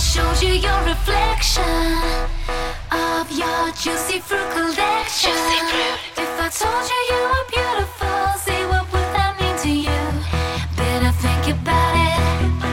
showed you your reflection of your juicy fruit collection. If I told you you were beautiful, say what would that mean to you? Better think about it.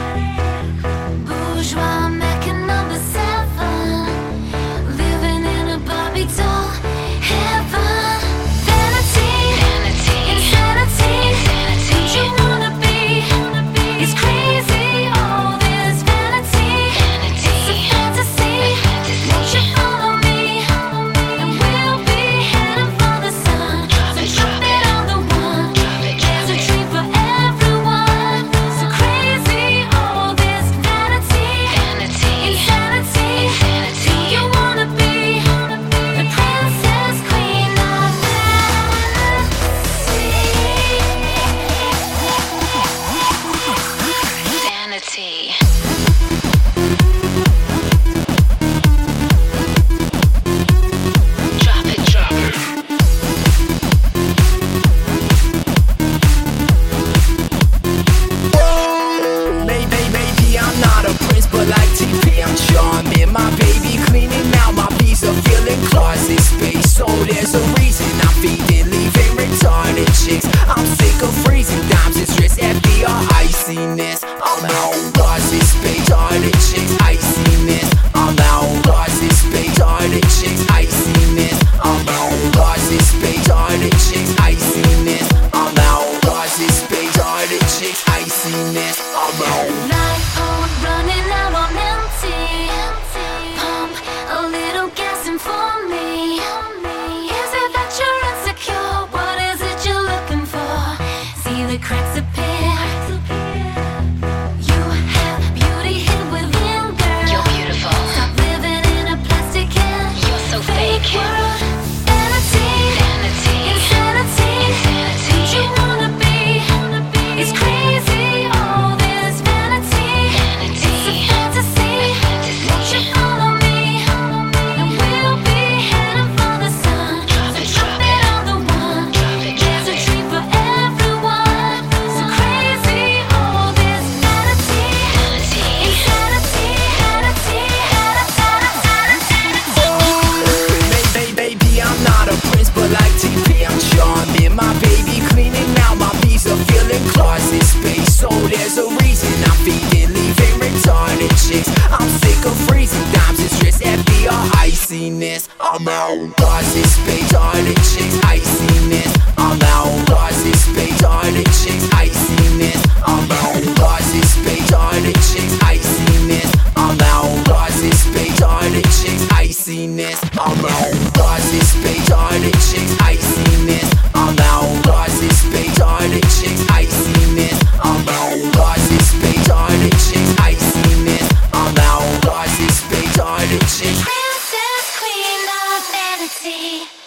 Bourgeois Meccan number 7, living in a Barbie doll heaven. Vanity, insanity, don't you wanna be? It's crazy, all this vanity. It's a fantasy. Won't you follow me? And we'll be heading for the sun. So drop it on the one. There's a dream for everyone. So crazy, all this vanity. Insanity. Do you wanna be the princess queen of vanity? Drop it, drop it. Maybe I'm not a prince, but like TP, I'm charming. My baby cleaning out my visa, feeling closet space. So there's a reason I'm feeding, leaving retarded chicks. I'm sick of freezing dimes and stress, FDR iciness. I'm out on closet space, retarded chicks, iciness. I'm out on closet space, retarded chicks, iciness. I'm out on closet space, retarded chicks, iciness. I'm out on closet space, retarded chicks, iciness. I'm out. Life running out on empty. Pump a little gas in for me. Is it that you're insecure? What is it you're looking for? See the cracks appear. You have beauty hidden within, girl. You're beautiful. Stop living in a plastic and You're so fake. world. Vanity, insanity. Don't you wanna be? It's crazy, all this vanity. It's a fantasy. Won't you follow me? And we'll be heading for the sun. So drop it on the one. There's a dream for everyone. So crazy, all this vanity. Insanity. Baby, I'm not a prince, but like TP, I'm charming. My baby cleaning out my visa, feeling closet space. So there's a reason I'm feeding, leaving retarded chicks. I'm sick of freezing dimes and stress, FDR iciness. I'm out on closet space, retarded chicks, iciness. I'm out on closet space, retarded chicks, iciness. I'm out on closet space, retarded chicks, iciness. I'm out on closet space, retarded chicks, iciness. I'm out on closet space, retarded chicks, iciness. I'm out on closet space, retarded chicks, iciness. I'm out on closet space, retarded chicks, iciness. I'm out on closet space, retarded chicks. Princess, queen of vanity.